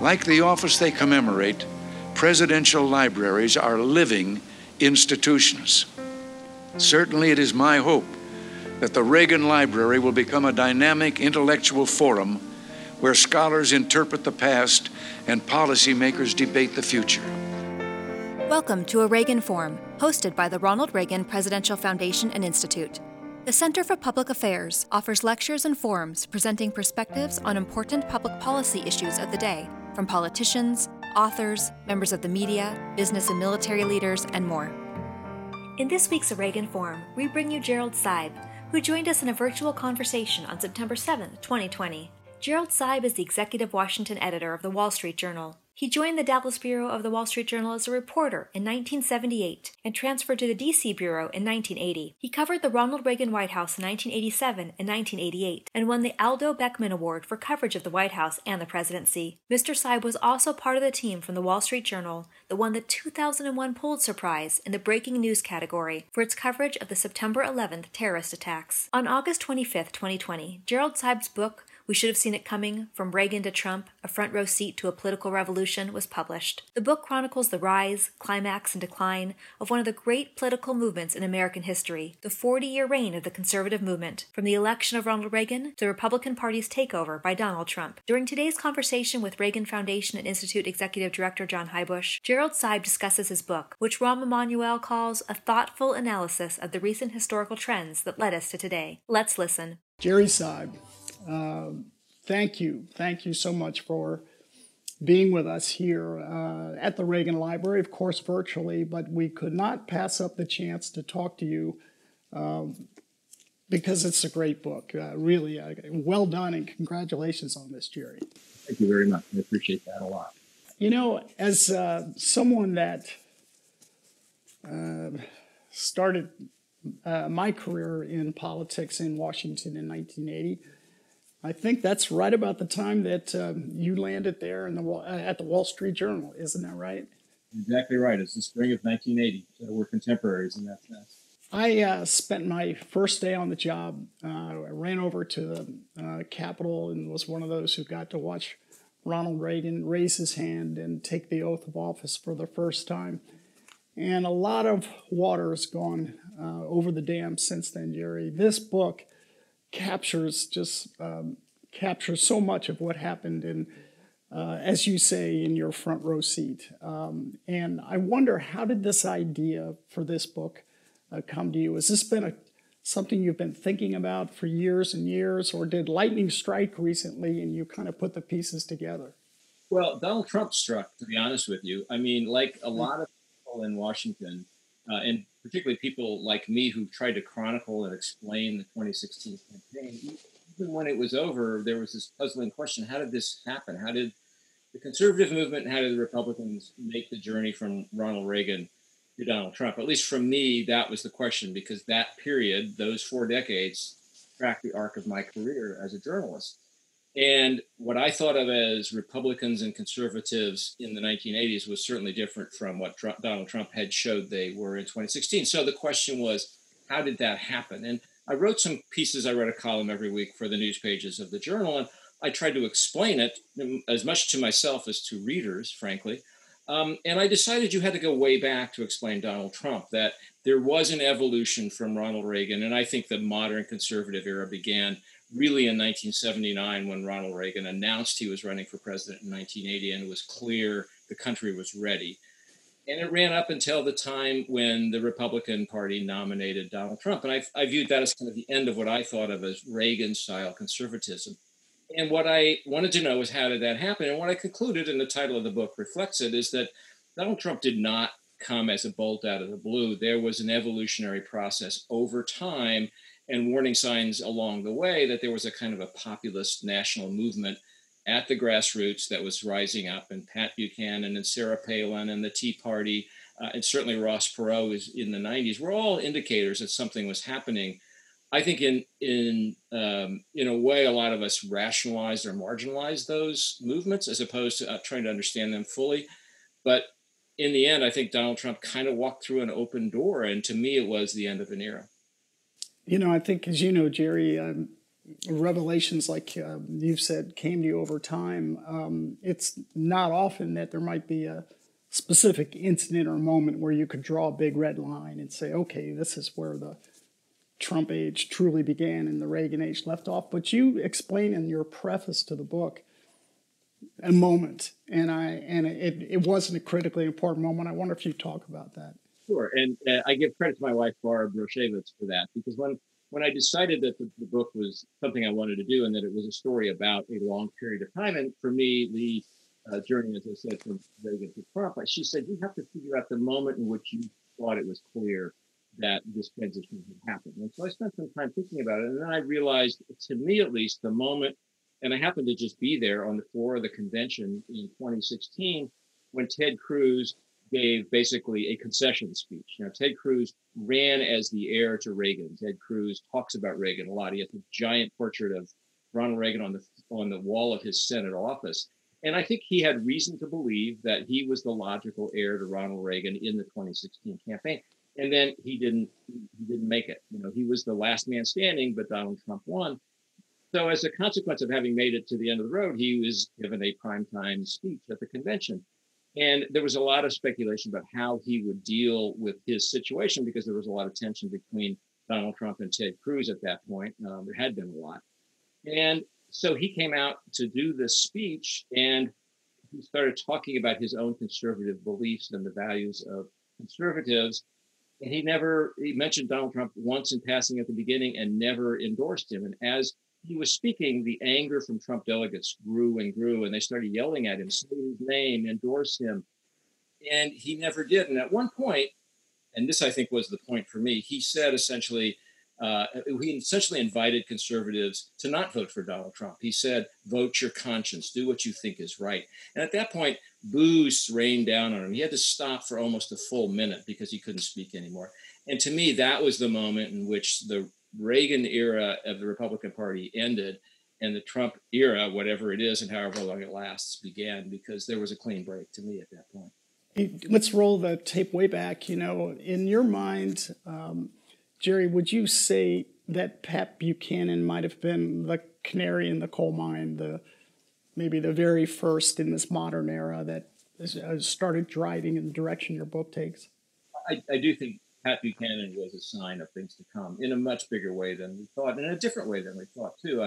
Like the office they commemorate, presidential libraries are living institutions. Certainly, it is my hope that the Reagan Library will become a dynamic intellectual forum where scholars interpret the past and policymakers debate the future. Welcome to A Reagan Forum, hosted by the Ronald Reagan Presidential Foundation and Institute. The Center for Public Affairs offers lectures and forums presenting perspectives on important public policy issues of the day from politicians, authors, members of the media, business and military leaders, and more. In this week's A Reagan Forum, we bring you Gerald Seib, who joined us in a virtual conversation on September 7, 2020. Gerald Seib is the executive Washington editor of the Wall Street Journal. He joined the Dallas bureau of the Wall Street Journal as a reporter in 1978 and transferred to the D.C. bureau in 1980. He covered the Ronald Reagan White House in 1987 and 1988 and won the Aldo Beckman Award for coverage of the White House and the presidency. Mr. Seib was also part of the team from the Wall Street Journal that won the 2001 Pulitzer Prize in the breaking news category for its coverage of the September 11th terrorist attacks. On August 25, 2020, Gerald Seib's book, We Should Have Seen It Coming, From Reagan to Trump, A Front Row Seat to a Political Revolution, was published. The book chronicles the rise, climax, and decline of one of the great political movements in American history, the 40-year reign of the conservative movement, from the election of Ronald Reagan to the Republican Party's takeover by Donald Trump. During today's conversation with Reagan Foundation and Institute Executive Director John Heybusch, Gerald Seib discusses his book, which Rahm Emanuel calls a thoughtful analysis of the recent historical trends that led us to today. Let's listen. Jerry Seib, thank you. Thank you so much for being with us here at the Reagan Library, of course, virtually, but we could not pass up the chance to talk to you because it's a great book. Really, well done, and congratulations on this, Jerry. Thank you very much. I appreciate that a lot. You know, as someone that started my career in politics in Washington in 1980, I think that's right about the time that you landed there at the Wall Street Journal. Isn't that right? Exactly right. It's the spring of 1980. So we're contemporaries in that sense. I spent my first day on the job. I ran over to the Capitol and was one of those who got to watch Ronald Reagan raise his hand and take the oath of office for the first time. And a lot of water has gone over the dam since then, Jerry. This book captures so much of what happened in, as you say, in your front row seat. And I wonder, how did this idea for this book come to you? Has this been something you've been thinking about for years and years, or did lightning strike recently and you kind of put the pieces together? Well, Donald Trump struck, to be honest with you. I mean, like a lot of people in Washington, and particularly people like me who tried to chronicle and explain the 2016 campaign, even when it was over, there was this puzzling question: how did this happen? How did the conservative movement and how did the Republicans make the journey from Ronald Reagan to Donald Trump? At least for me, that was the question, because that period, those 4 decades, tracked the arc of my career as a journalist. And what I thought of as Republicans and conservatives in the 1980s was certainly different from what Donald Trump had showed they were in 2016. So the question was, how did that happen? And I wrote some pieces. I wrote a column every week for the news pages of the Journal, and I tried to explain it as much to myself as to readers, frankly. And I decided you had to go way back to explain Donald Trump, that there was an evolution from Ronald Reagan. And I think the modern conservative era began really in 1979, when Ronald Reagan announced he was running for president in 1980, and it was clear the country was ready. And it ran up until the time when the Republican Party nominated Donald Trump. And I viewed that as kind of the end of what I thought of as Reagan-style conservatism. And what I wanted to know is, how did that happen? And what I concluded, and the title of the book reflects it, is that Donald Trump did not come as a bolt out of the blue. There was an evolutionary process over time and warning signs along the way that there was a kind of a populist national movement at the grassroots that was rising up, and Pat Buchanan and Sarah Palin and the Tea Party, and certainly Ross Perot in the 90s, were all indicators that something was happening. I think in a way, a lot of us rationalized or marginalized those movements as opposed to trying to understand them fully. But in the end, I think Donald Trump kind of walked through an open door, and to me, it was the end of an era. You know, I think, as you know, Jerry, revelations like you've said came to you over time, it's not often that there might be a specific incident or moment where you could draw a big red line and say, okay, this is where the Trump age truly began and the Reagan age left off. But you explain in your preface to the book a moment, and it wasn't a critically important moment. I wonder if you talk about that. Sure, and I give credit to my wife, Barbara Broshevitz, for that, because when I decided that the book was something I wanted to do and that it was a story about a long period of time, and for me, the journey, as I said, from Reagan to Trump, she said, you have to figure out the moment in which you thought it was clear that this transition had happened. And so I spent some time thinking about it, and then I realized, to me at least, the moment, and I happened to just be there on the floor of the convention in 2016 when Ted Cruz gave basically a concession speech. Now, Ted Cruz ran as the heir to Reagan. Ted Cruz talks about Reagan a lot. He has a giant portrait of Ronald Reagan on the wall of his Senate office. And I think he had reason to believe that he was the logical heir to Ronald Reagan in the 2016 campaign. And then he didn't make it. He was the last man standing, but Donald Trump won. So as a consequence of having made it to the end of the road, he was given a primetime speech at the convention. And there was a lot of speculation about how he would deal with his situation because there was a lot of tension between Donald Trump and Ted Cruz at that point. There had been a lot. And so he came out to do this speech and he started talking about his own conservative beliefs and the values of conservatives. And he mentioned Donald Trump once in passing at the beginning and never endorsed him. And as he was speaking, the anger from Trump delegates grew and grew, and they started yelling at him, say his name, endorse him. And he never did. And at one point, and this I think was the point for me, he said he essentially invited conservatives to not vote for Donald Trump. He said, vote your conscience, do what you think is right. And at that point, boos rained down on him. He had to stop for almost a full minute because he couldn't speak anymore. And to me, that was the moment in which the Reagan era of the Republican Party ended and the Trump era, whatever it is and however long it lasts, began, because there was a clean break to me at that point. Let's roll the tape way back. In your mind, Jerry, would you say that Pat Buchanan might have been the canary in the coal mine, maybe the very first in this modern era that started driving in the direction your book takes? I do think Pat Buchanan was a sign of things to come in a much bigger way than we thought, and in a different way than we thought, too.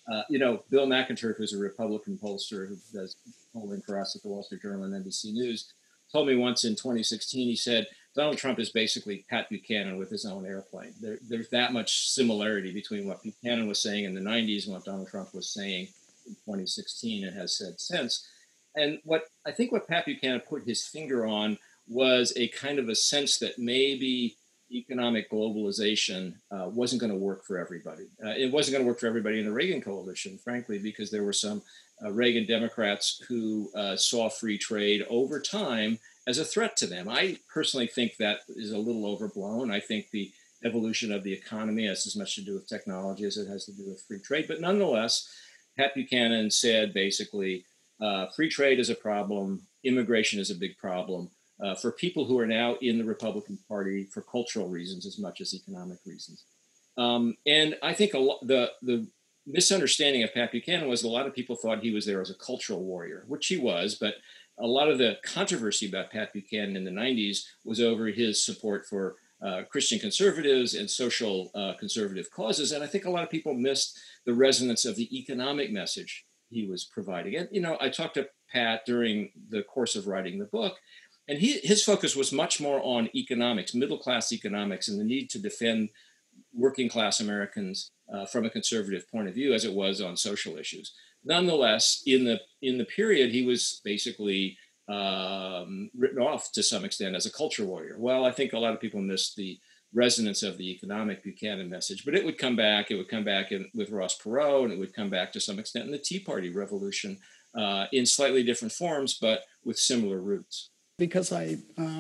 Bill McInturff, who's a Republican pollster who does polling for us at the Wall Street Journal and NBC News, told me once in 2016, he said, Donald Trump is basically Pat Buchanan with his own airplane. There's that much similarity between what Buchanan was saying in the 90s and what Donald Trump was saying in 2016 and has said since. And what Pat Buchanan put his finger on was a kind of a sense that maybe economic globalization wasn't going to work for everybody. It wasn't going to work for everybody in the Reagan coalition, frankly, because there were some Reagan Democrats who saw free trade over time as a threat to them. I personally think that is a little overblown. I think the evolution of the economy has as much to do with technology as it has to do with free trade. But nonetheless, Pat Buchanan said basically, free trade is a problem, immigration is a big problem. For people who are now in the Republican Party for cultural reasons as much as economic reasons. And I think the misunderstanding of Pat Buchanan was a lot of people thought he was there as a cultural warrior, which he was, but a lot of the controversy about Pat Buchanan in the 90s was over his support for Christian conservatives and social conservative causes. And I think a lot of people missed the resonance of the economic message he was providing. And, I talked to Pat during the course of writing the book, and his focus was much more on economics, middle-class economics, and the need to defend working-class Americans from a conservative point of view, as it was on social issues. Nonetheless, in the period, he was basically written off to some extent as a culture warrior. Well, I think a lot of people missed the resonance of the economic Buchanan message, but it would come back. It would come back with Ross Perot, and it would come back to some extent in the Tea Party revolution in slightly different forms, but with similar roots. Because I,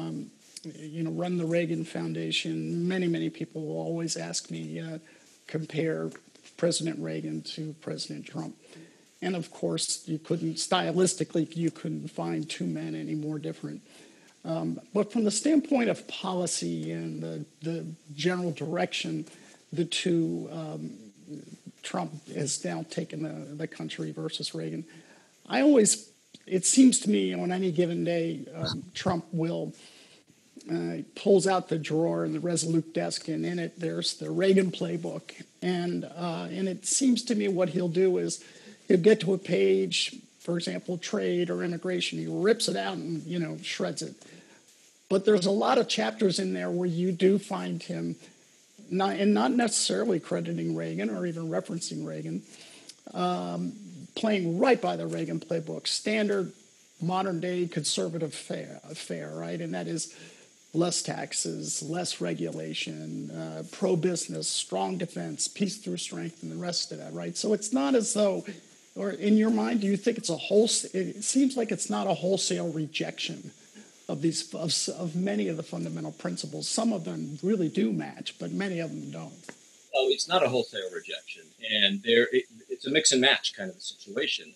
run the Reagan Foundation, many people will always ask me, compare President Reagan to President Trump. And of course, you couldn't find two men any more different. But from the standpoint of policy and the general direction the two Trump has now taken the country versus Reagan. It seems to me on any given day, Trump will pulls out the drawer in the Resolute desk, and in it there's the Reagan playbook. And it seems to me what he'll do is he'll get to a page, for example, trade or immigration. He rips it out and, shreds it. But there's a lot of chapters in there where you do find him not necessarily crediting Reagan or even referencing Reagan, playing right by the Reagan playbook, standard modern-day conservative fare, right? And that is less taxes, less regulation, pro-business, strong defense, peace through strength, and the rest of that, right? So it's not as though, or in your mind, do you think it's it seems like it's not a wholesale rejection of many of the fundamental principles. Some of them really do match, but many of them don't. Oh, it's not a wholesale rejection, and it's a mix and match kind of a situation.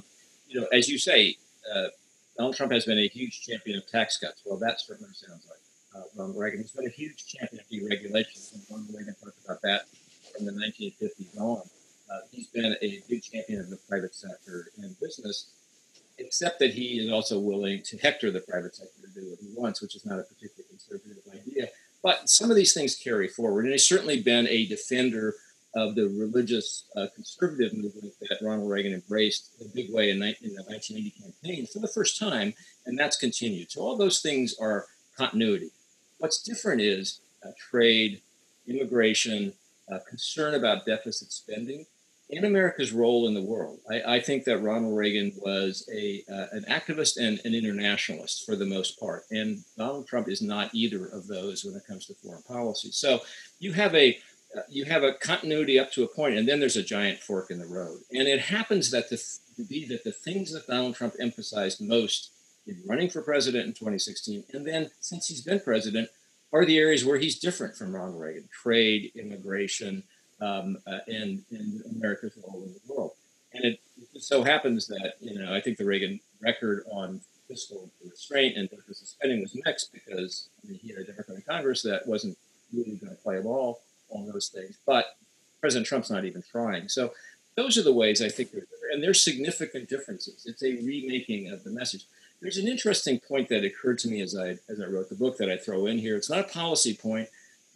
As you say, Donald Trump has been a huge champion of tax cuts. Well, that certainly sounds like Ronald Reagan. He's been a huge champion of deregulation, and Ronald Reagan talked about that from the 1950s on. He's been a big champion of the private sector and business, except that he is also willing to hector the private sector to do what he wants, which is not a particularly conservative idea. But some of these things carry forward, and he's certainly been a defender of the religious conservative movement that Ronald Reagan embraced in a big way in the 1980 campaign for the first time, and that's continued. So all those things are continuity. What's different is trade, immigration, concern about deficit spending, and America's role in the world. I think that Ronald Reagan was an activist and an internationalist for the most part, and Donald Trump is not either of those when it comes to foreign policy. So you have a continuity up to a point, and then there's a giant fork in the road. And it happens that the things that Donald Trump emphasized most in running for president in 2016, and then since he's been president, are the areas where he's different from Ronald Reagan: trade, immigration, and America's role in the world. And it so happens that, I think the Reagan record on fiscal restraint and deficit spending was mixed because he had a Democrat in Congress that wasn't really going to play ball on those things. But President Trump's not even trying. So those are the ways I think there's significant differences. It's a remaking of the message. There's an interesting point that occurred to me as I wrote the book that I throw in here. It's not a policy point.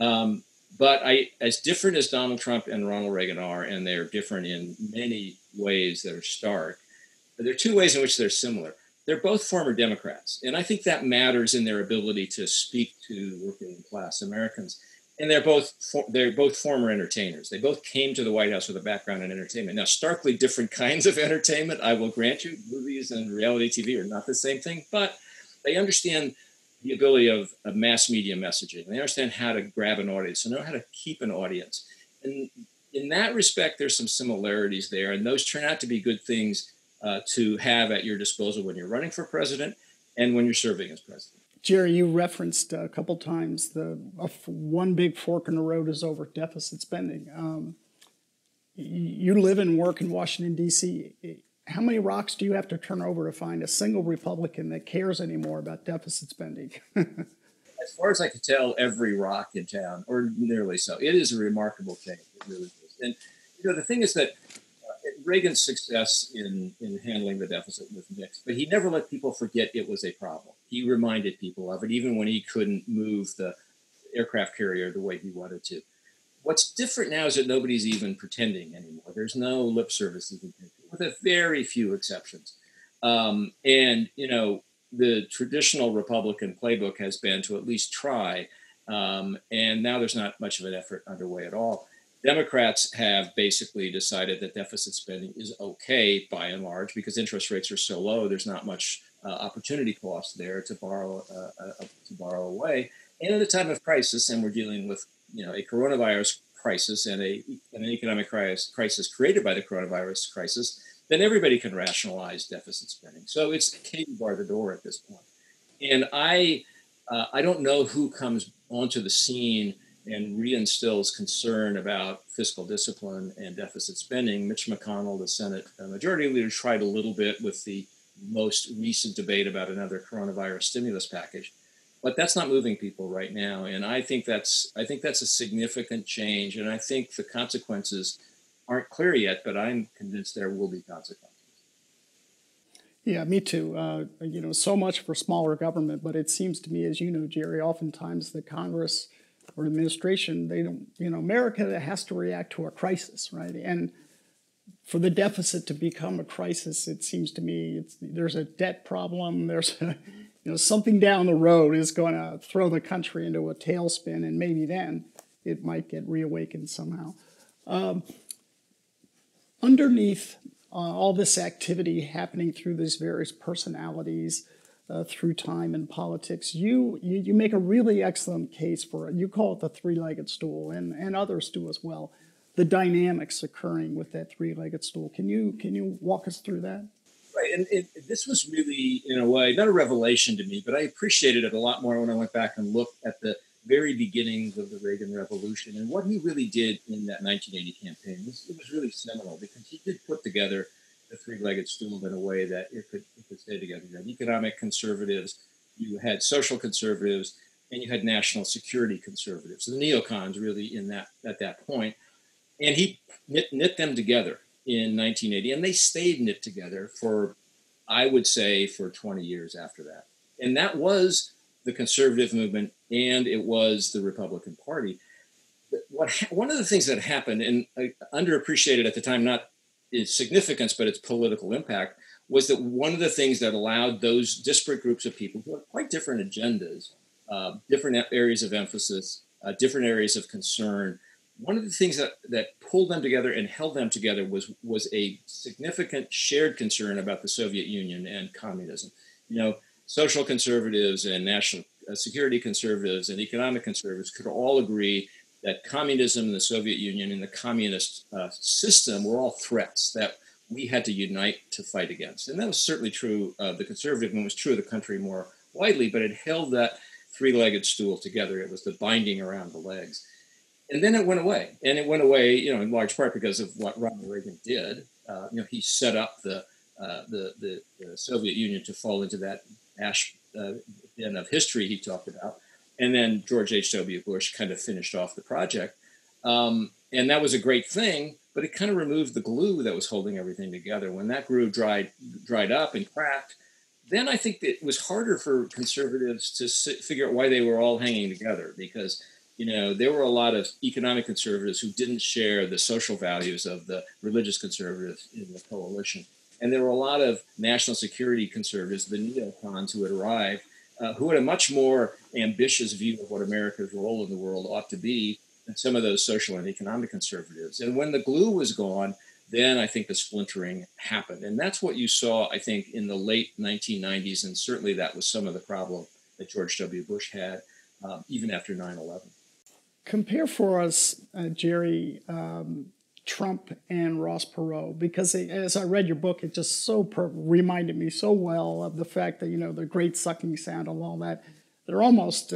But as different as Donald Trump and Ronald Reagan are, and they're different in many ways that are stark, there are two ways in which they're similar. They're both former Democrats, and I think that matters in their ability to speak to working class Americans. And they're both former entertainers. They both came to the White House with a background in entertainment. Now, starkly different kinds of entertainment, I will grant you. Movies and reality TV are not the same thing, but they understand the ability of mass media messaging. They understand how to grab an audience. They know how to keep an audience. And in that respect, there's some similarities there. And those turn out to be good things to have at your disposal when you're running for president and when you're serving as president. Jerry, you referenced a couple times one big fork in the road is over deficit spending. You live and work in Washington, D.C. How many rocks do you have to turn over to find a single Republican that cares anymore about deficit spending? As far as I can tell, every rock in town, or nearly so. It is a remarkable thing. It really is. And the thing is that Reagan's success in handling the deficit was mixed, but he never let people forget it was a problem. He reminded people of it, even when he couldn't move the aircraft carrier the way he wanted to. What's different now is that nobody's even pretending anymore. There's no lip service, with a very few exceptions. The traditional Republican playbook has been to at least try, and now there's not much of an effort underway at all. Democrats have basically decided that deficit spending is okay by and large because interest rates are so low. There's not much opportunity cost there to borrow away. And at a time of crisis, and we're dealing with a coronavirus crisis and an economic crisis created by the coronavirus crisis, then everybody can rationalize deficit spending. So it's Katie bar the door at this point. And I don't know who comes onto the scene and reinstills concern about fiscal discipline and deficit spending. Mitch McConnell, the Senate Majority Leader, tried a little bit with the most recent debate about another coronavirus stimulus package, but that's not moving people right now. And I think that's a significant change. And I think the consequences aren't clear yet, but I'm convinced there will be consequences. Yeah, me too. So much for smaller government, but it seems to me, as you know, Jerry, oftentimes the Congress or administration, they don't, America has to react to a crisis, right? And for the deficit to become a crisis, it seems to me there's a debt problem. There's something down the road is going to throw the country into a tailspin, and maybe then it might get reawakened somehow. Underneath all this activity happening through these various personalities, through time and politics, you make a really excellent case for it. You call it the three-legged stool, and others do as well. The dynamics occurring with that three-legged stool. Can you walk us through that? Right, and this was really, in a way, not a revelation to me, but I appreciated it a lot more when I went back and looked at the very beginnings of the Reagan Revolution and what he really did in that 1980 campaign. It was really seminal because he did put together the three-legged stool in a way that it could stay together. You had economic conservatives, you had social conservatives, and you had national security conservatives. So the neocons really at that point. And he knit them together in 1980, and they stayed knit together for, I would say, for 20 years after that. And that was the conservative movement, and it was the Republican Party. One of the things that happened, and underappreciated at the time, not its significance, but its political impact, was that one of the things that allowed those disparate groups of people who had quite different agendas, different areas of emphasis, different areas of concern, one of the things that pulled them together and held them together was a significant shared concern about the Soviet Union and communism. Social conservatives and national security conservatives and economic conservatives could all agree that communism, the Soviet Union, and the communist system were all threats that we had to unite to fight against. And that was certainly true of the conservative movement, was true of the country more widely, but it held that three-legged stool together. It was the binding around the legs. And then it went away. And it went away, in large part because of what Ronald Reagan did. He set up the Soviet Union to fall into that ash bin of history he talked about. And then George H.W. Bush kind of finished off the project. And that was a great thing, but it kind of removed the glue that was holding everything together. When that glue dried up and cracked, then I think it was harder for conservatives to figure out why they were all hanging together, because there were a lot of economic conservatives who didn't share the social values of the religious conservatives in the coalition. And there were a lot of national security conservatives, the neocons who had arrived, who had a much more ambitious view of what America's role in the world ought to be than some of those social and economic conservatives. And when the glue was gone, then I think the splintering happened. And that's what you saw, I think, in the late 1990s. And certainly that was some of the problem that George W. Bush had, even after 9/11. Compare for us, Jerry, Trump and Ross Perot, because as I read your book, it just reminded me so well of the fact that, the great sucking sound and all that. They're almost,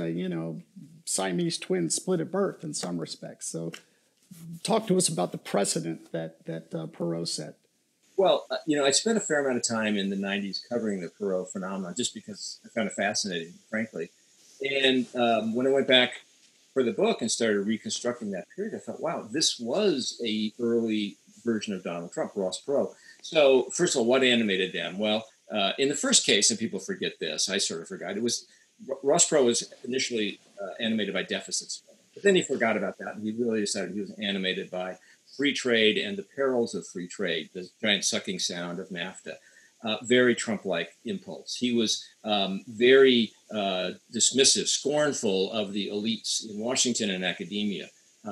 Siamese twins split at birth in some respects. So talk to us about the precedent that Perot set. Well, I spent a fair amount of time in the 90s covering the Perot phenomenon just because I found it fascinating, frankly. And when I went back for the book and started reconstructing that period, I thought, wow, this was a early version of Donald Trump, Ross Perot. So first of all, what animated them? Well, in the first case, and people forget this, I sort of forgot, Ross Perot was initially animated by deficits, but then he forgot about that, and he really decided he was animated by free trade and the perils of free trade, the giant sucking sound of NAFTA. Very Trump-like impulse. He was very dismissive, scornful of the elites in Washington and academia,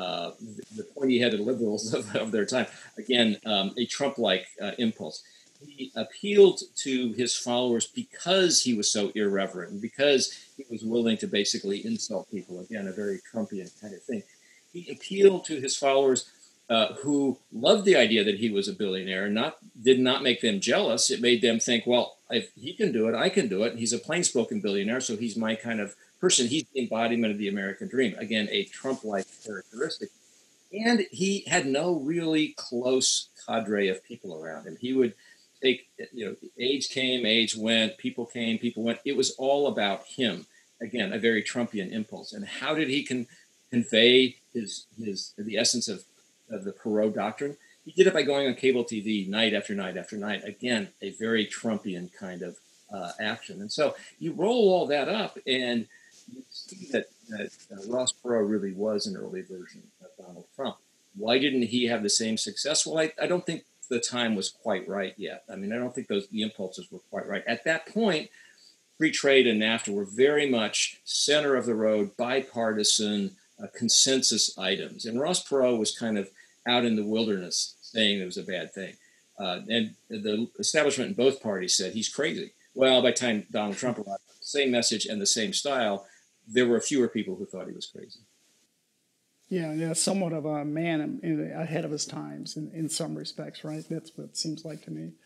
the pointy-headed liberals of their time. Again, a Trump-like impulse. He appealed to his followers because he was so irreverent, and because he was willing to basically insult people. Again, a very Trumpian kind of thing. He appealed to his followers who loved the idea that he was a billionaire, did not make them jealous. It made them think, well, if he can do it, I can do it. He's a plain-spoken billionaire, so he's my kind of person. He's the embodiment of the American dream. Again, a Trump-like characteristic. And he had no really close cadre of people around him. He would take, age came, age went, people came, people went. It was all about him. Again, a very Trumpian impulse. And how did he convey the essence of the Perot doctrine? He did it by going on cable TV night after night after night. Again, a very Trumpian kind of action. And so you roll all that up, and you see that Ross Perot really was an early version of Donald Trump. Why didn't he have the same success? Well, I don't think the time was quite right yet. I mean, I don't think the impulses were quite right. At that point, free trade and NAFTA were very much center of the road, bipartisan consensus items. And Ross Perot was kind of out in the wilderness saying it was a bad thing. And the establishment in both parties said he's crazy. Well, by the time Donald Trump arrived, the same message and the same style, there were fewer people who thought he was crazy. Yeah, somewhat of a man ahead of his times in some respects, right? That's what it seems like to me.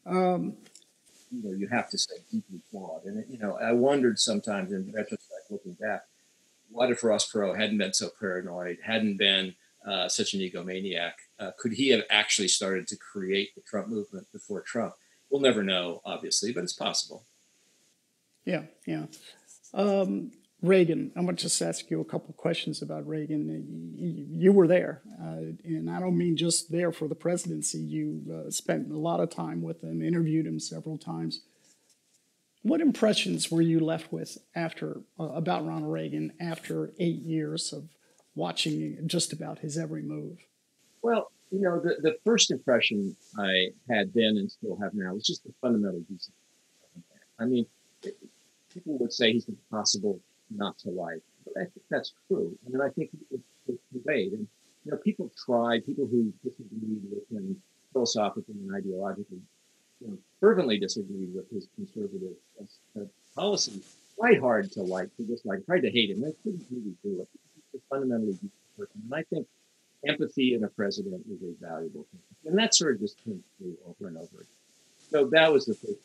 You have to say deeply flawed. And, I wondered sometimes in retrospect, looking back, what if Ross Perot hadn't been so paranoid, hadn't been such an egomaniac? Could he have actually started to create the Trump movement before Trump? We'll never know, obviously, but it's possible. Yeah. Reagan, I'm going to just ask you a couple of questions about Reagan. You were there, and I don't mean just there for the presidency. You spent a lot of time with him, interviewed him several times. What impressions were you left with about Ronald Reagan after 8 years of watching just about his every move? Well, the first impression I had then and still have now is just the fundamental decency. I mean, people would say he's impossible not to like, but I think that's true. I mean, I think it's conveyed. And, people who disagreed with him philosophically and ideologically, fervently disagreed with his conservative policy, tried hard to dislike, tried to hate him. They couldn't really do it. He's a fundamentally decent person. And I think empathy in a president is a valuable thing. And that sort of just came through over and over again. So that was the first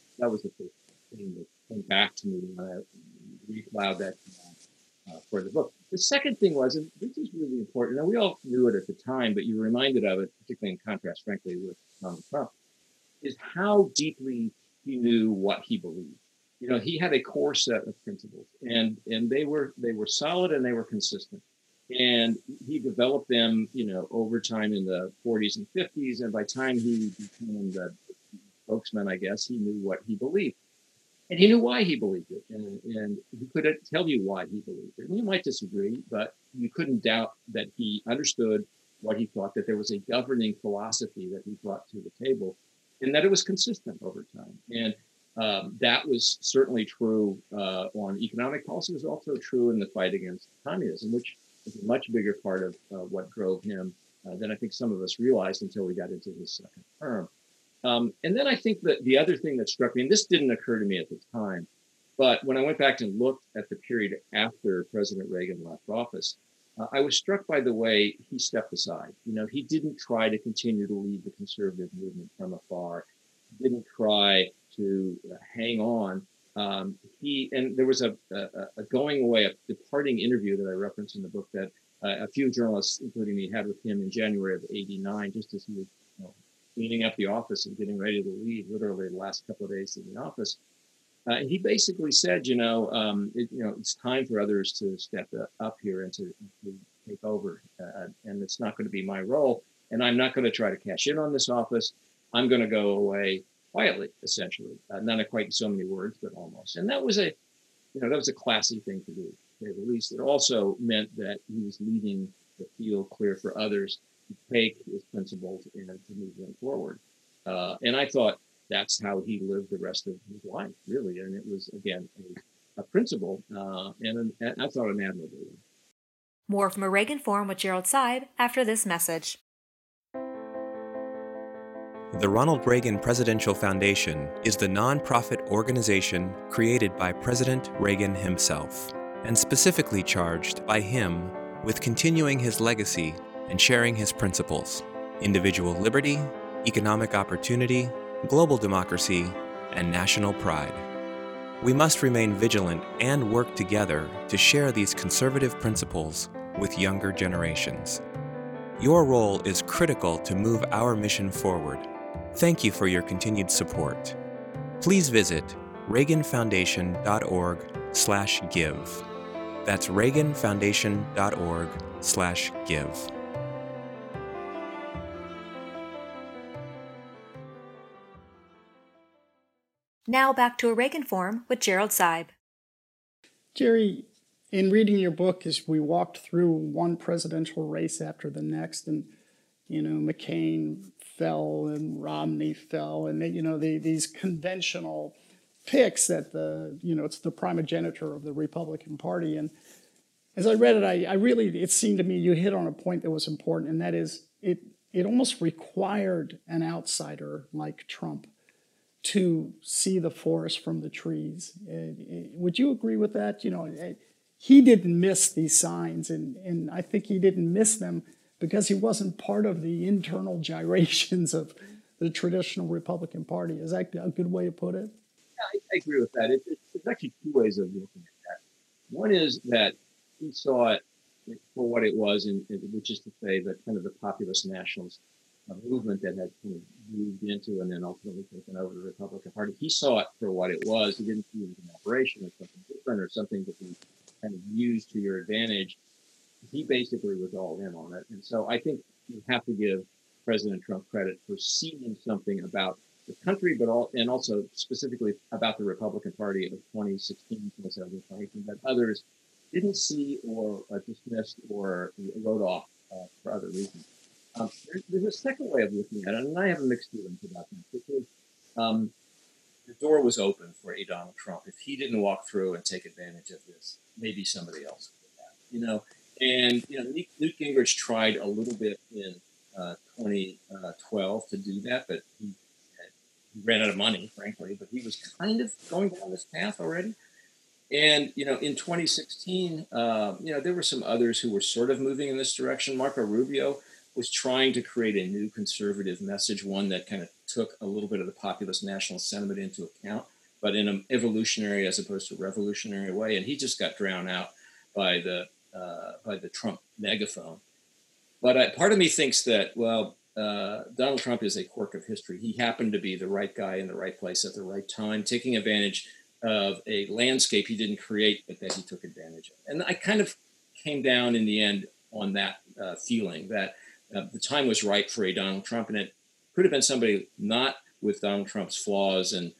thing that came back to me when I read aloud that for the book. The second thing was, and this is really important, and we all knew it at the time, but you were reminded of it, particularly in contrast, frankly, with Donald Trump, is how deeply he knew what he believed. He had a core set of principles, and they were solid and they were consistent. And he developed them, over time in the 40s and 50s. And by the time he became the spokesman, I guess, he knew what he believed. And he knew why he believed it. And he could tell you why he believed it. And you might disagree, but you couldn't doubt that he understood what he thought, that there was a governing philosophy that he brought to the table, and that it was consistent over time. And that was certainly true on economic policy. It was also true in the fight against communism, which is a much bigger part of what drove him than I think some of us realized until we got into his second term. And then I think that the other thing that struck me, and this didn't occur to me at the time, but when I went back and looked at the period after President Reagan left office, I was struck by the way he stepped aside. He didn't try to continue to lead the conservative movement from afar. He didn't try to hang on. And there was a going away, a departing interview that I referenced in the book that a few journalists, including me, had with him in January of '89, just as he was cleaning up the office and getting ready to leave, literally the last couple of days in the office. And he basically said, it's time for others to step up here and to take over. And it's not going to be my role. And I'm not going to try to cash in on this office. I'm going to go away quietly, essentially. Not quite so many words, but almost. And that was a classy thing to do, to say the least. It also meant that he was leaving the field clear for others to take his principles and to move them forward. And I thought that's how he lived the rest of his life, really. And it was, again, a principle, and I thought an admirable one. More from a Reagan Forum with Gerald Seib after this message. The Ronald Reagan Presidential Foundation is the nonprofit organization created by President Reagan himself, and specifically charged by him with continuing his legacy and sharing his principles: individual liberty, economic opportunity, global democracy, and national pride. We must remain vigilant and work together to share these conservative principles with younger generations. Your role is critical to move our mission forward. Thank you for your continued support. Please visit reaganfoundation.org/give. That's reaganfoundation.org/give. Now back to a Reagan Forum with Gerald Seib. Jerry, in reading your book, as we walked through one presidential race after the next, and McCain fell and Romney fell, and these conventional picks that it's the primogeniture of the Republican Party. And as I read it, it seemed to me you hit on a point that was important, and that is it almost required an outsider like Trump to see the forest from the trees. Would you agree with that? He didn't miss these signs, and I think he didn't miss them because he wasn't part of the internal gyrations of the traditional Republican Party. Is that a good way to put it? Yeah, I agree with that. There's actually two ways of looking at that. One is that he saw it for what it was, which is to say that kind of the populist nationalist movement that had kind of moved into and then ultimately taken over the Republican Party. He saw it for what it was. He didn't see it as an operation or something different or something that he kind of used to your advantage. He basically was all in on it. And so I think you have to give President Trump credit for seeing something about the country, and also specifically about the Republican Party of 2016, 2017, 2018, that others didn't see or dismissed or wrote off for other reasons. There's a second way of looking at it, and I have mixed feelings about this, because the door was open for a Donald Trump. If he didn't walk through and take advantage of this, maybe somebody else would have. And Newt Gingrich tried a little bit in 2012 to do that, but he ran out of money, frankly. But he was kind of going down this path already. And in 2016, there were some others who were sort of moving in this direction. Marco Rubio was trying to create a new conservative message, one that kind of took a little bit of the populist nationalist sentiment into account, but in an evolutionary as opposed to revolutionary way. And he just got drowned out by the Trump megaphone. But part of me thinks that, Donald Trump is a quirk of history. He happened to be the right guy in the right place at the right time, taking advantage of a landscape he didn't create, but that he took advantage of. And I kind of came down in the end on that feeling that the time was right for a Donald Trump, and it could have been somebody not with Donald Trump's flaws and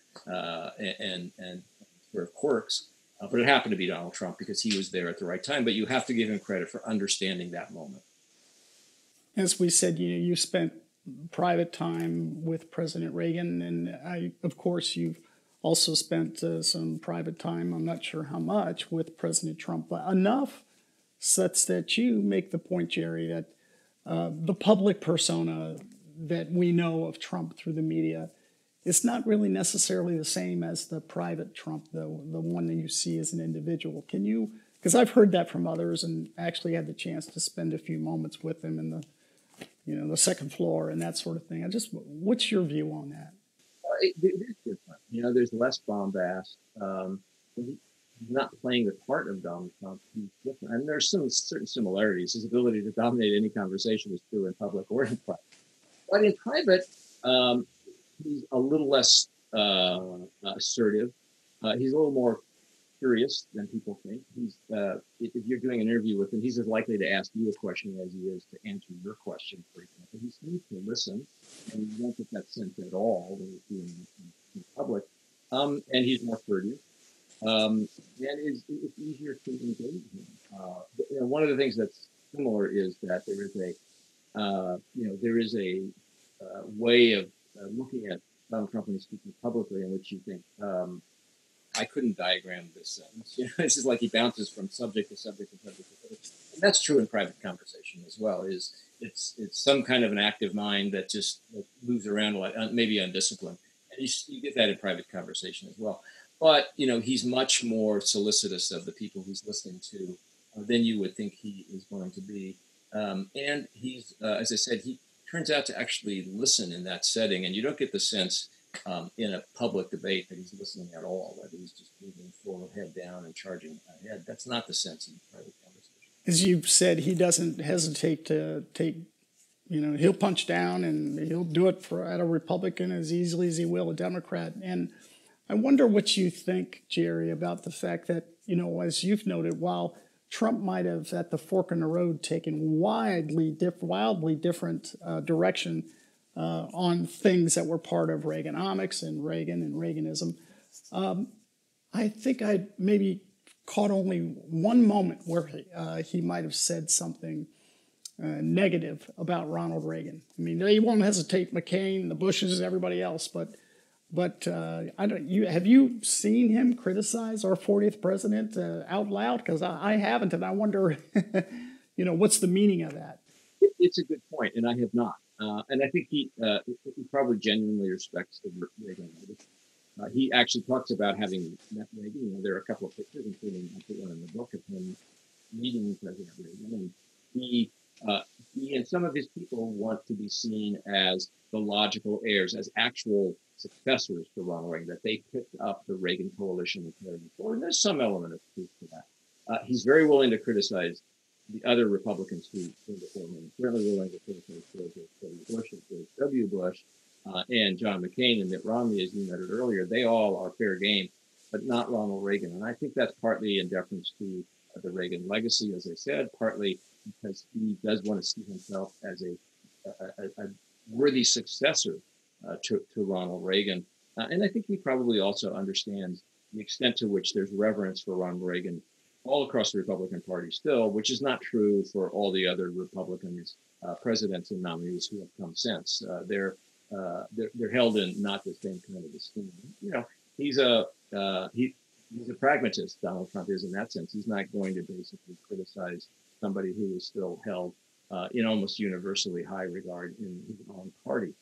sort of quirks, but it happened to be Donald Trump because he was there at the right time. But you have to give him credit for understanding that moment. As we said, you spent private time with President Reagan, and of course, you've also spent some private time, I'm not sure how much, with President Trump, but enough such that you make the point, Jerry, that the public persona that we know of Trump through the media is not really necessarily the same as the private Trump, the one that you see as an individual. Can you, because I've heard that from others and actually had the chance to spend a few moments with him in the second floor and that sort of thing. What's your view on that? It is different. There's less bombast. He's not playing the part of Donald Trump. He's different. And there's some certain similarities. His ability to dominate any conversation is true in public or in private. But in private, he's a little less assertive. He's a little more curious than people think. He's if you're doing an interview with him, he's as likely to ask you a question as he is to answer your question, for example. He seems to listen, and you don't get that sense at all when you're in public. And he's more courteous. And it's easier to engage him. One of the things that's similar is that there is a way of looking at Donald Trump when he's speaking publicly in which you think, I couldn't diagram this sentence. It's just like he bounces from subject to subject to subject to subject. And that's true in private conversation as well. It's some kind of an active mind that just moves around, like maybe undisciplined. And you get that in private conversation as well. But he's much more solicitous of the people he's listening to than you would think he is going to be. And he's, as I said, he turns out to actually listen in that setting, and you don't get the sense in a public debate that he's listening at all, that he's just moving forward, head down and charging ahead. That's not the sense in private conversation. As you've said, he doesn't hesitate to take, he'll punch down and he'll do it at a Republican as easily as he will a Democrat. And I wonder what you think, Jerry, about the fact that, as you've noted, while Trump might have at the fork in the road taken wildly different direction, on things that were part of Reaganomics and Reagan and Reaganism. I think I maybe caught only one moment where he might have said something negative about Ronald Reagan. I mean, they won't hesitate, McCain, the Bushes, everybody else, but I don't. Have you seen him criticize our 40th president out loud? Because I haven't, and I wonder, what's the meaning of that? It's a good point, and I have not. And I think he probably genuinely respects the Reagan. He actually talks about having met Reagan. There are a couple of pictures, including I put one in the book of him meeting President Reagan, and he and some of his people want to be seen as the logical heirs, as actual successors to Ronald Reagan, that they picked up the Reagan coalition and carried it forward. And there's some element of truth to that. He's very willing to criticize the other Republicans who came before him, certainly willing to criticize George W. Bush and George W. Bush and John McCain and Mitt Romney, as you noted earlier. They all are fair game, but not Ronald Reagan. And I think that's partly in deference to the Reagan legacy, as I said, partly because he does want to see himself as a worthy successor to Ronald Reagan. And I think he probably also understands the extent to which there's reverence for Ronald Reagan all across the Republican Party still, which is not true for all the other Republicans, presidents and nominees who have come since. They're held in not the same kind of esteem. He's a pragmatist. Donald Trump is in that sense. He's not going to basically criticize somebody who is still held in almost universally high regard in his own party.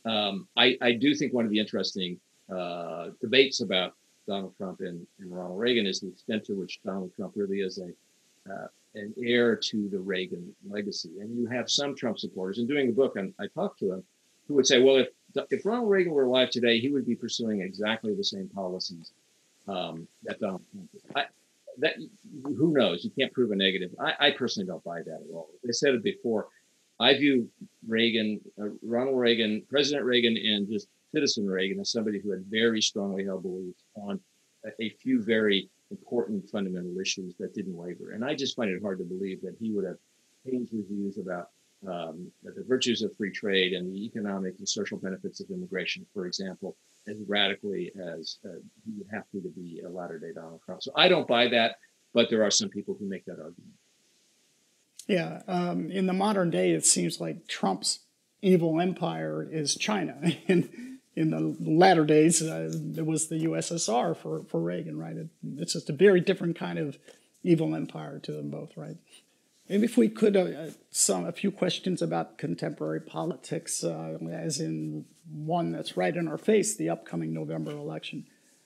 I do think one of the interesting debates about Donald Trump and Ronald Reagan is the extent to which Donald Trump really is an heir to the Reagan legacy. And you have some Trump supporters, and doing the book, I talked to them, who would say, well, if Ronald Reagan were alive today, he would be pursuing exactly the same policies that Donald Trump is. Who knows? You can't prove a negative. I personally don't buy that at all. I said it before. I view Reagan, Ronald Reagan, President Reagan, and just Citizen Reagan as somebody who had very strongly held beliefs on a few very important fundamental issues that didn't waver. And I just find it hard to believe that he would have changed his views about the virtues of free trade and the economic and social benefits of immigration, for example, as radically as he would have to be a latter-day Donald Trump. So I don't buy that, but there are some people who make that argument. Yeah, in the modern day, it seems like Trump's evil empire is China. And in the latter days, it was the USSR for Reagan, right? It's just a very different kind of evil empire to them both, right? Maybe if we could, a few questions about contemporary politics, as in one that's right in our face, the upcoming November election.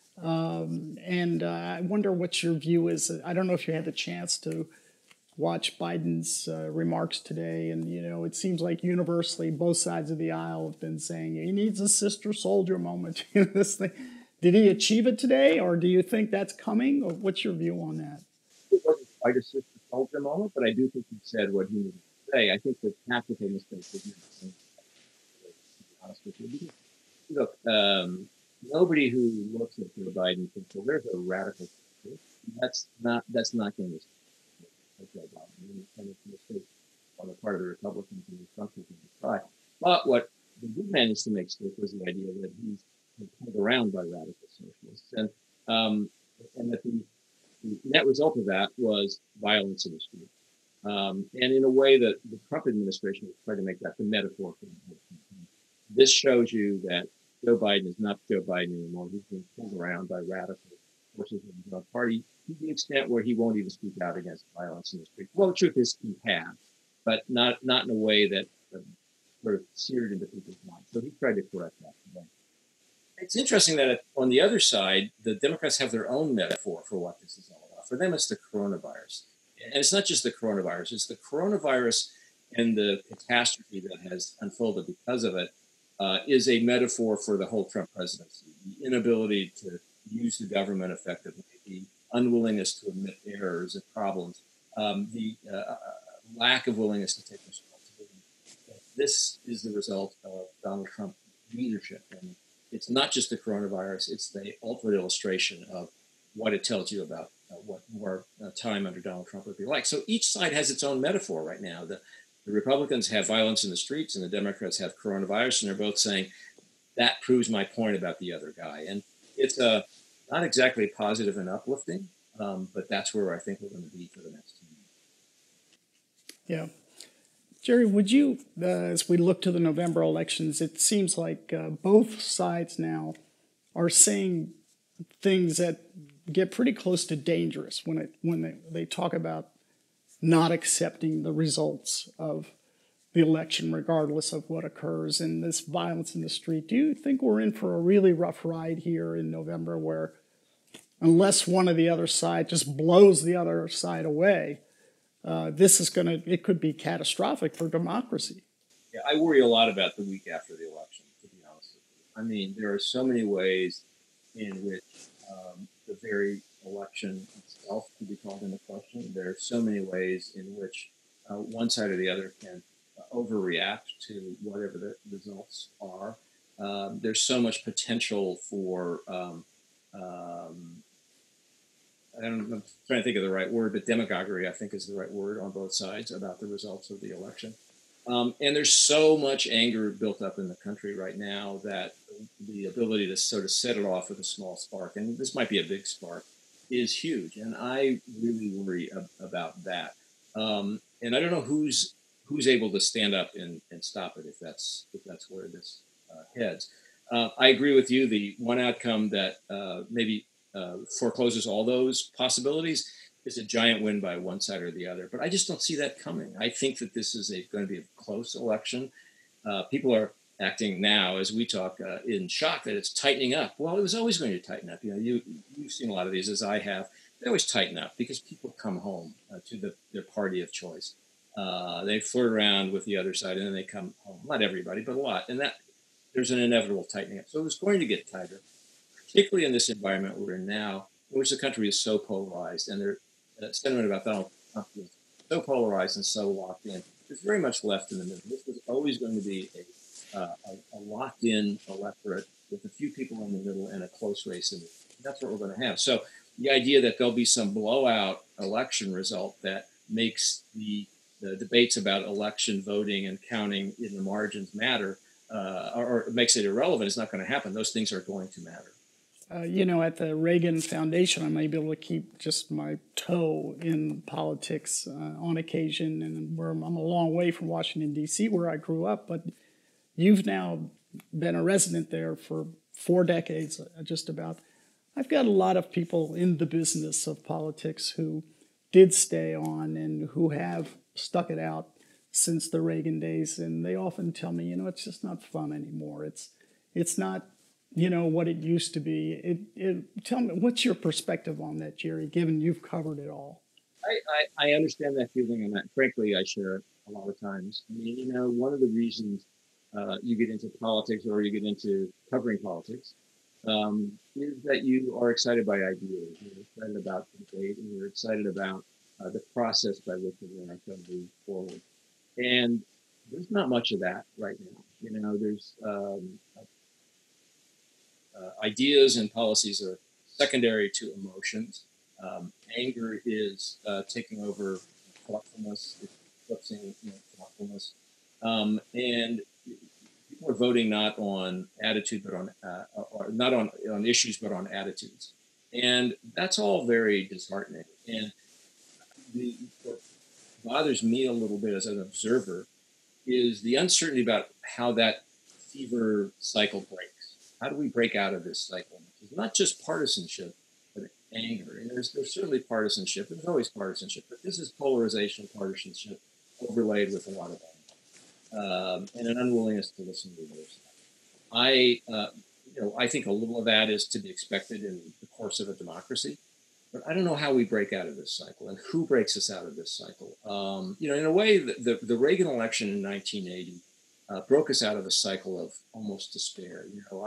And I wonder what your view is. I don't know if you had the chance to watch Biden's remarks today, and it seems like universally both sides of the aisle have been saying he needs a sister soldier moment. This thing, did he achieve it today, or do you think that's coming? Or what's your view on that? It wasn't quite a sister soldier moment, but I do think he said what he needed to say. I think the tactical mistake was to be honest with you. Look, nobody who looks at Joe Biden thinks, well, there's a radical. That's not going to. And it's a mistake on the part of the Republicans and the Trump people to try. But what they did manage to make stick was the idea that he's pulled around by radical socialists, and that the net result of that was violence in the street, and in a way that the Trump administration was trying to make that the metaphor for the whole campaign. This shows you that Joe Biden is not Joe Biden anymore. He's being pulled around by radical forces in the party to the extent where he won't even speak out against violence in the street. Well, the truth is he has, but not in a way that sort of seared into people's minds. So he tried to correct that today. It's interesting that on the other side, the Democrats have their own metaphor for what this is all about. For them, it's the coronavirus. And it's not just the coronavirus. It's the coronavirus and the catastrophe that has unfolded because of it is a metaphor for the whole Trump presidency. The inability to use the government effectively, the unwillingness to admit errors and problems, the lack of willingness to take responsibility. This is the result of Donald Trump's leadership. And it's not just the coronavirus, it's the ultimate illustration of what it tells you about what more time under Donald Trump would be like. So each side has its own metaphor right now. The Republicans have violence in the streets and the Democrats have coronavirus, and they're both saying that proves my point about the other guy. And it's not exactly positive and uplifting, but that's where I think we're going to be for the next 2 years. Yeah. Jerry, would you, as we look to the November elections, it seems like both sides now are saying things that get pretty close to dangerous when they talk about not accepting the results of the election, regardless of what occurs, and this violence in the street. Do you think we're in for a really rough ride here in November where unless one of the other side just blows the other side away, it could be catastrophic for democracy? Yeah, I worry a lot about the week after the election, to be honest with you. I mean, there are so many ways in which the very election itself can be called into question. There are so many ways in which one side or the other can overreact to whatever the results are. There's so much potential for I'm trying to think of the right word, but demagoguery, I think, is the right word on both sides about the results of the election. And there's so much anger built up in the country right now that the ability to sort of set it off with a small spark, and this might be a big spark, is huge. And I really worry about that. And I don't know who's able to stand up and stop it if that's where this heads. I agree with you. The one outcome that maybe forecloses all those possibilities is a giant win by one side or the other. But I just don't see that coming. I think that this is going to be a close election. People are acting now, as we talk, in shock that it's tightening up. Well, it was always going to tighten up. You know, you've seen a lot of these, as I have. They always tighten up because people come home to their party of choice. They flirt around with the other side, and then they come home. Not everybody, but a lot. And that there's an inevitable tightening up. So it's going to get tighter, particularly in this environment we're in now, in which the country is so polarized, and their sentiment about Donald Trump is so polarized and so locked in. There's very much left in the middle. This was always going to be a locked-in electorate with a few people in the middle and a close race in it. That's what we're going to have. So the idea that there'll be some blowout election result that makes the debates about election voting and counting in the margins matter, or makes it irrelevant, is not going to happen. Those things are going to matter. At the Reagan Foundation, I may be able to keep just my toe in politics on occasion, and I'm a long way from Washington, D.C., where I grew up, but you've now been a resident there for 4 decades, just about. I've got a lot of people in the business of politics who did stay on and who have stuck it out since the Reagan days, and they often tell me, it's just not fun anymore. It's not what it used to be. Tell me, what's your perspective on that, Jerry, given you've covered it all? I understand that feeling, and that, frankly, I share it a lot of times. I mean, one of the reasons you get into politics or you get into covering politics is that you are excited by ideas. You're excited about debate, and you're excited about the process by which we're going to move forward. And there's not much of that right now. There's ideas and policies are secondary to emotions. Anger is taking over thoughtfulness, it's eclipsing thoughtfulness, and people are voting not on attitude, but or not on issues, but on attitudes, and that's all very disheartening. And what bothers me a little bit as an observer is the uncertainty about how that fever cycle breaks. How do we break out of this cycle? It's not just partisanship, but anger. And there's certainly partisanship. There's always partisanship, but this is polarization, partisanship overlaid with a lot of anger and an unwillingness to listen to the other side. I think a little of that is to be expected in the course of a democracy, but I don't know how we break out of this cycle and who breaks us out of this cycle. In a way, the Reagan election in 1980 broke us out of a cycle of almost despair.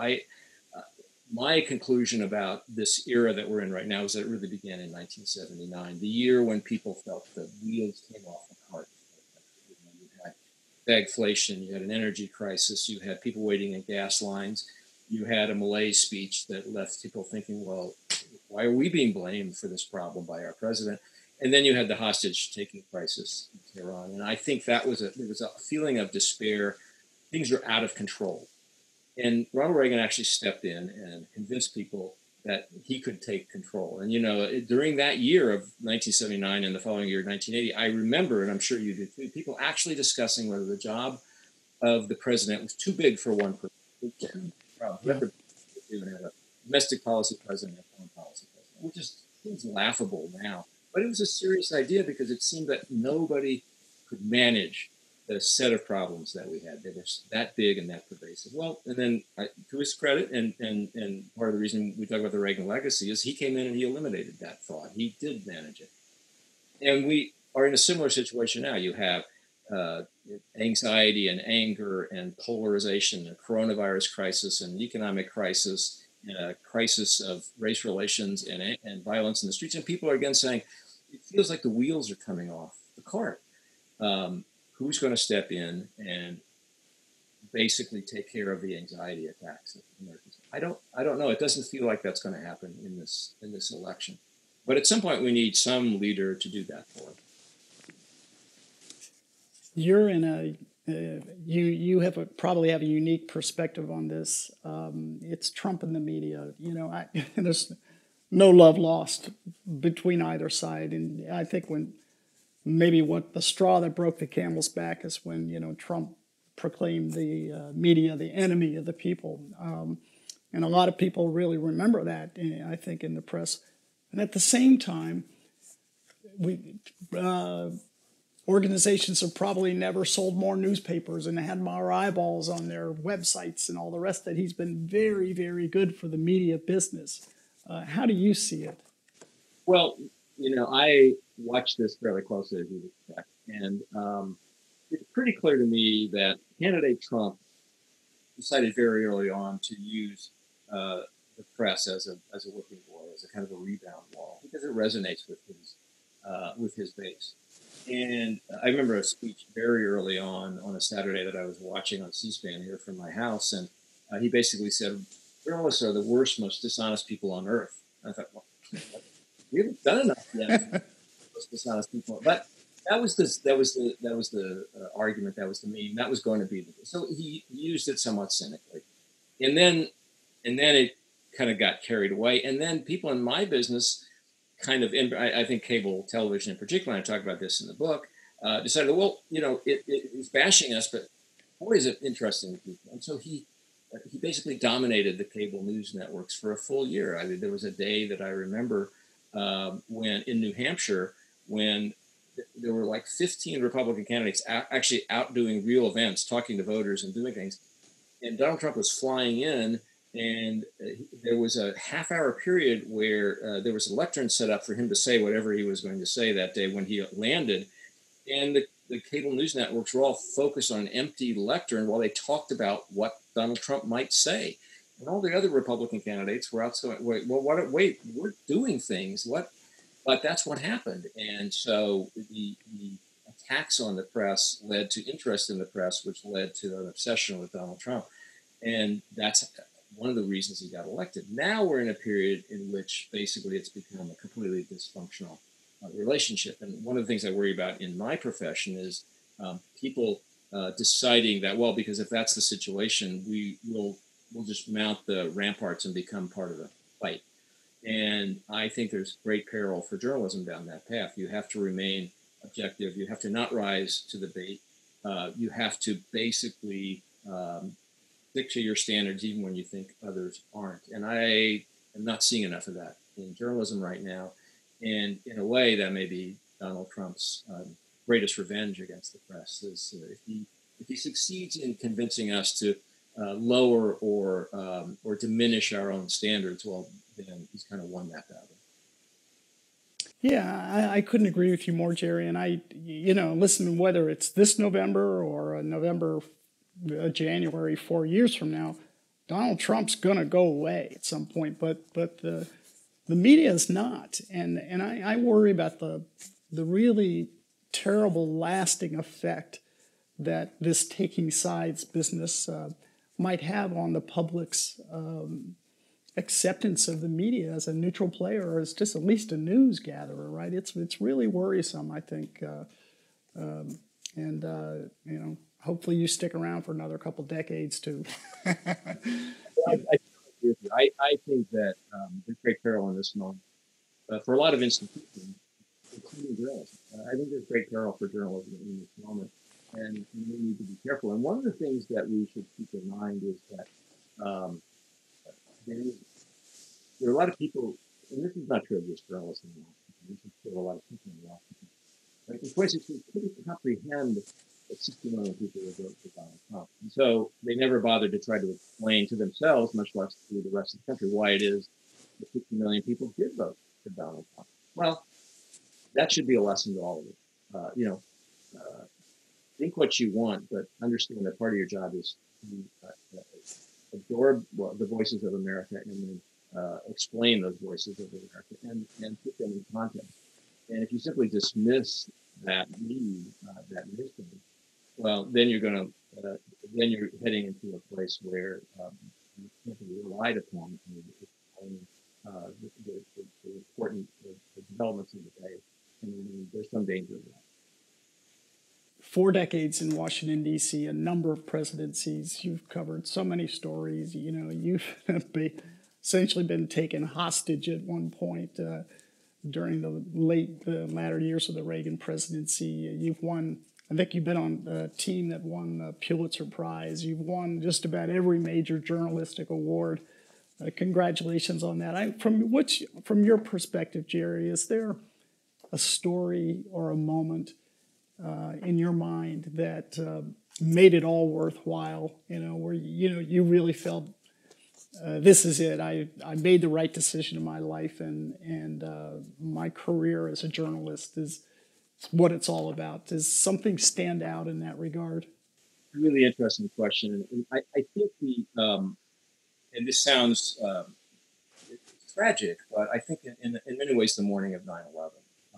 My conclusion about this era that we're in right now is that it really began in 1979, the year when people felt the wheels came off the cart. You had stagflation, you had an energy crisis, you had people waiting in gas lines, you had a malaise speech that left people thinking, well, why are we being blamed for this problem by our president? And then you had the hostage-taking crisis in Tehran, and I think there was a feeling of despair. Things are out of control, and Ronald Reagan actually stepped in and convinced people that he could take control. And during that year of 1979 and the following year, 1980, I remember, and I'm sure you do too, people actually discussing whether the job of the president was too big for one person. You had a domestic policy president and a foreign policy president, which seems laughable now. But it was a serious idea because it seemed that nobody could manage the set of problems that we had. They were that big and that pervasive. Well, and then to his credit, and part of the reason we talk about the Reagan legacy is he came in and he eliminated that thought. He did manage it. And we are in a similar situation now. You have anxiety and anger and polarization, a coronavirus crisis, an economic crisis, a crisis of race relations and violence in the streets. And people are again saying, it feels like the wheels are coming off the cart. Who's going to step in and basically take care of the anxiety attacks of Americans? I don't know. It doesn't feel like that's going to happen in this election. But at some point, we need some leader to do that for us. You're in you probably have a unique perspective on this. It's Trump and the media. There's no love lost between either side, and I think what the straw that broke the camel's back is when Trump proclaimed the media the enemy of the people, and a lot of people really remember that. I think in the press, and at the same time, organizations have probably never sold more newspapers and had more eyeballs on their websites and all the rest. That he's been very, very good for the media business. How do you see it? Well, I watched this fairly closely, as you would expect, and it's pretty clear to me that candidate Trump decided very early on to use the press as a whipping boy, as a kind of a rebound wall, because it resonates with his base. And I remember a speech very early on a Saturday that I was watching on C-SPAN here from my house, and he basically said, "Journalists are the worst, most dishonest people on earth." And I thought, well, we haven't done enough yet. Most dishonest people, but that was the argument. That was the meme. That was going to be so he used it somewhat cynically, and then it kind of got carried away. And then people in my business, I think cable television in particular, and I talk about this in the book, decided, well, it's bashing us, but boy, is it interesting to people. And so he basically dominated the cable news networks for a full year. I mean, there was a day that I remember when in New Hampshire, when there were like 15 Republican candidates actually out doing real events, talking to voters and doing things. And Donald Trump was flying in, and there was a half-hour period where there was a lectern set up for him to say whatever he was going to say that day when he landed. And the cable news networks were all focused on an empty lectern while they talked about what Donald Trump might say. And all the other Republican candidates were out saying, wait, we're doing things. But that's what happened. And so the attacks on the press led to interest in the press, which led to an obsession with Donald Trump. And that's one of the reasons he got elected. Now we're in a period in which basically it's become a completely dysfunctional relationship. And one of the things I worry about in my profession is people deciding that, well, because if that's the situation, we'll just mount the ramparts and become part of the fight. And I think there's great peril for journalism down that path. You have to remain objective. You have to not rise to the bait. You have to basically stick to your standards even when you think others aren't. And I am not seeing enough of that in journalism right now. And in a way, that may be Donald Trump's greatest revenge against the press. Is if he succeeds in convincing us to lower or diminish our own standards, well, then he's kind of won that battle. Yeah, I couldn't agree with you more, Jerry. And listen, whether it's this November or January 4 years from now, Donald Trump's going to go away at some point. But the media is not, and I worry about the really terrible lasting effect that this taking sides business might have on the public's acceptance of the media as a neutral player or as just at least a news gatherer, right? It's really worrisome, I think. Hopefully you stick around for another couple decades too. I think that there's great peril in this moment for a lot of institutions, including journalism. I think there's great peril for journalism in this moment, and we need to be careful. And one of the things that we should keep in mind is that there are a lot of people, and this is not true of just journalists in Washington. This is true of a lot of people in Washington. Like in 2016, couldn't comprehend that 60 million people would vote for Donald Trump. And so they never bothered to try to explain to themselves, much less to the rest of the country, why it is that 60 million people did vote for Donald Trump. Well, that should be a lesson to all of us. Think what you want, but understand that part of your job is to absorb the voices of America and then explain those voices of America and put them in context. And if you simply dismiss that need, that mission, well, then you're heading into a place where you can't be relied upon to explain the important developments of the day. And there's some danger of that. 4 decades in Washington, D.C., a number of presidencies. You've covered so many stories. You've essentially been taken hostage at one point during the latter years of the Reagan presidency. You've won, I think you've been on a team that won the Pulitzer Prize. You've won just about every major journalistic award. Congratulations on that. From your perspective, Jerry, is there a story or a moment in your mind that made it all worthwhile, where you really felt this is it. I made the right decision in my life, and my career as a journalist is what it's all about. Does something stand out in that regard? Really interesting question. And I think and this sounds tragic, but I think in many ways the morning of 9/11.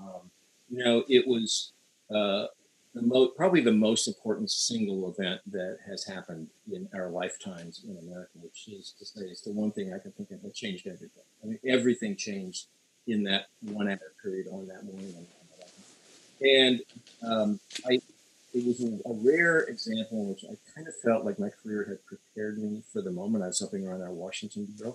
It was probably the most important single event that has happened in our lifetimes in America, which is to say it's the one thing I can think of that changed everything. I mean, everything changed in that 1 hour period on that morning. And it was a rare example in which I kind of felt like my career had prepared me for the moment. I was helping around our Washington bureau.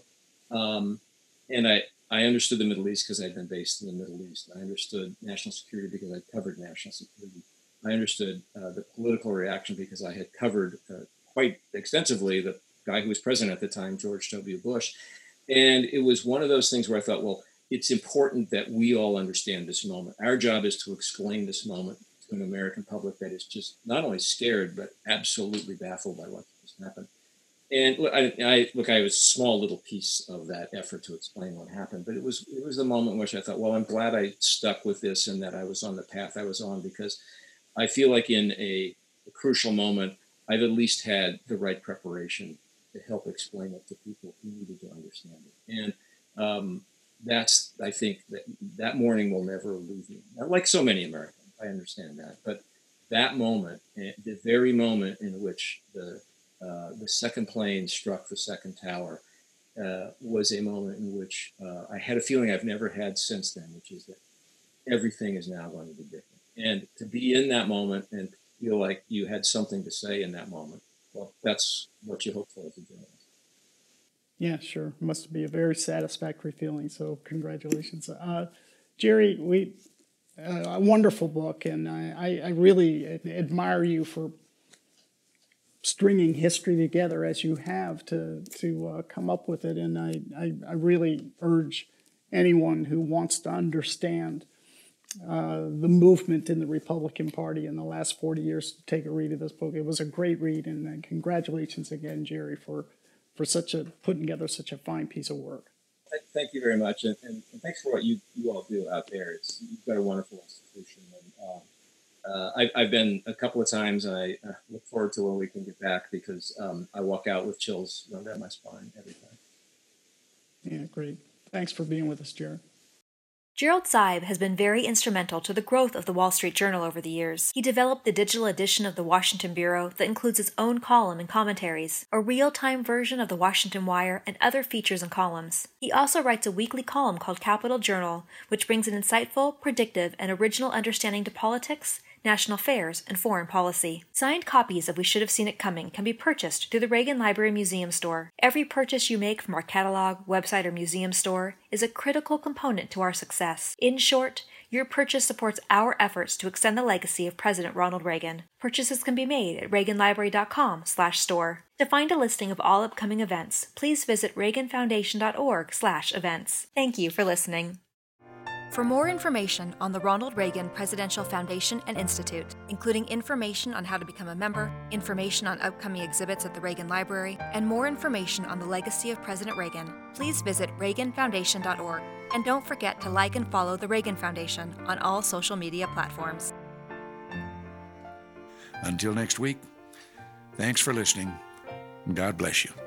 And I understood the Middle East because I'd been based in the Middle East. I understood national security because I'd covered national security. I understood the political reaction because I had covered quite extensively the guy who was president at the time, George W. Bush. And it was one of those things where I thought, well, it's important that we all understand this moment. Our job is to explain this moment to an American public that is just not only scared, but absolutely baffled by what just happened. And look, I was a small little piece of that effort to explain what happened, but it was the moment in which I thought, well, I'm glad I stuck with this and that I was on the path I was on, because I feel like in a crucial moment, I've at least had the right preparation to help explain it to people who needed to understand it. And I think that morning will never elude me. Like so many Americans, I understand that, but that moment, the very moment in which the second plane struck the second tower, was a moment in which I had a feeling I've never had since then, which is that everything is now going to be different. And to be in that moment and feel like you had something to say in that moment, well, that's what you hope for as a journalist. Yeah, sure. Must be a very satisfactory feeling. So congratulations. Jerry, a wonderful book, and I really admire you for stringing history together as you have to come up with it. And I really urge anyone who wants to understand the movement in the Republican Party in the last 40 years to take a read of this book. It was a great read, and congratulations again, Jerry, for putting together such a fine piece of work. Thank you very much, and thanks for what you all do out there. You've got a wonderful institution, and I've been a couple of times, and I look forward to when we can get back, because I walk out with chills down my spine every time. Yeah, great. Thanks for being with us, Jerry. Gerald Zeib has been very instrumental to the growth of the Wall Street Journal over the years. He developed the digital edition of the Washington Bureau that includes its own column and commentaries, a real-time version of the Washington Wire, and other features and columns. He also writes a weekly column called Capitol Journal, which brings an insightful, predictive, and original understanding to politics, national affairs, and foreign policy. Signed copies of We Should Have Seen It Coming can be purchased through the Reagan Library Museum store. Every purchase you make from our catalog, website, or museum store is a critical component to our success. In short, your purchase supports our efforts to extend the legacy of President Ronald Reagan. Purchases can be made at reaganlibrary.com/store. To find a listing of all upcoming events, please visit reaganfoundation.org/events. Thank you for listening. For more information on the Ronald Reagan Presidential Foundation and Institute, including information on how to become a member, information on upcoming exhibits at the Reagan Library, and more information on the legacy of President Reagan, please visit reaganfoundation.org. And don't forget to like and follow the Reagan Foundation on all social media platforms. Until next week, thanks for listening. God bless you.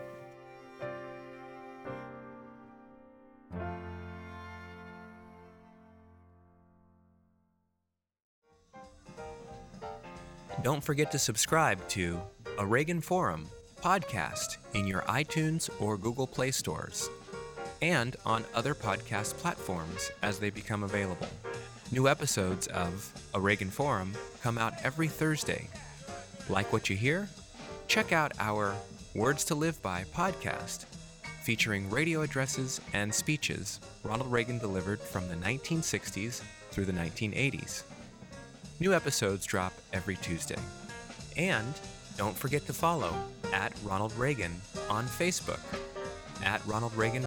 Don't forget to subscribe to A Reagan Forum podcast in your iTunes or Google Play stores, and on other podcast platforms as they become available. New episodes of A Reagan Forum come out every Thursday. Like what you hear? Check out our Words to Live By podcast, featuring radio addresses and speeches Ronald Reagan delivered from the 1960s through the 1980s. New episodes drop every Tuesday. And don't forget to follow @Ronald Reagan on Facebook, @Ronald Reagan